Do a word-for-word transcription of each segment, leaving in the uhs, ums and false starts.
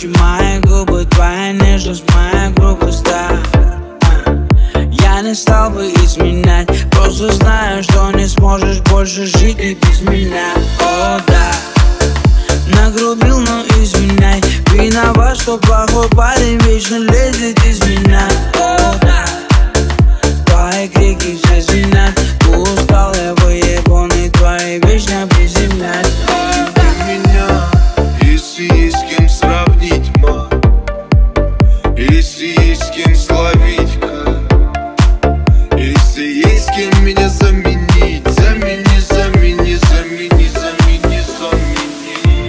Ночью мои губы, твоя нежность, моя грубость, да. Я не стал бы изменять, просто знаю, что не сможешь больше жить и без меня. О, да, нагрубил, но извиняй. Виноват, что плохой парень вечно лезет из меня. О, да, твои крики все звенят. Устал я выебан и твои вечно приземлять. Ты меня, если есть с кем сравнить, ма, если есть с кем словить, если есть с кем меня заменить, замени, замени, замени, замени, замени.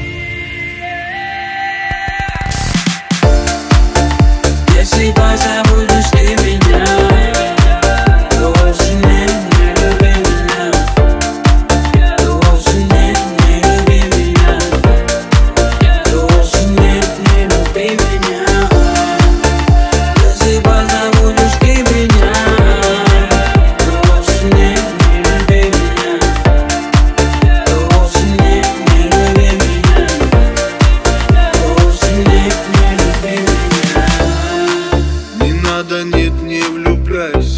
Если позабудешь ты меня, то вовсе не, не люби меня. То вовсе не, не люби меня. То вовсе не, не люби меня. Если позабудешь ты меня, то вовсе не, не люби меня. То вовсе не, не люби меня. То вовсе не, не люби меня. Не надо, нет, не влюбляйся.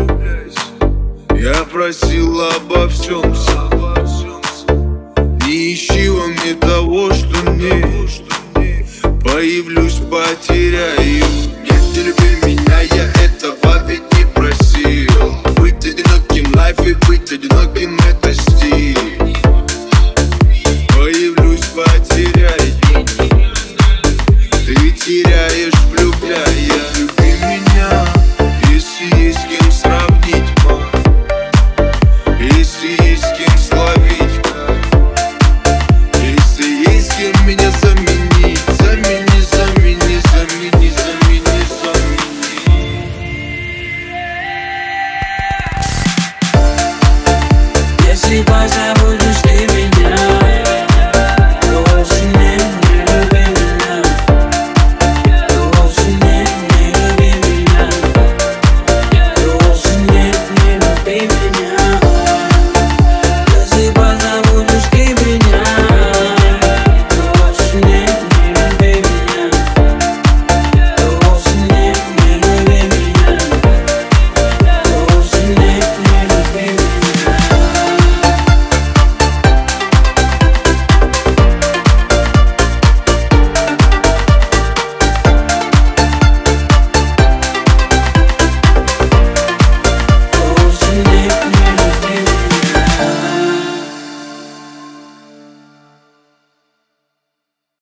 Я просил обо всем сам. Не ищи во мне того, что нет. Появлюсь, потеряю. Нет, не люби меня, я этого ведь не просил. Быть одиноким лайф и быть одиноким — это стиль. Появлюсь, потеряю. Ты теряешь, влюбляя. Люби меня, если есть с кем сравнить, ма, если есть с кем словить, если есть с кем меня заменить, замени, замени, замени, замени, замени. Если позабудешь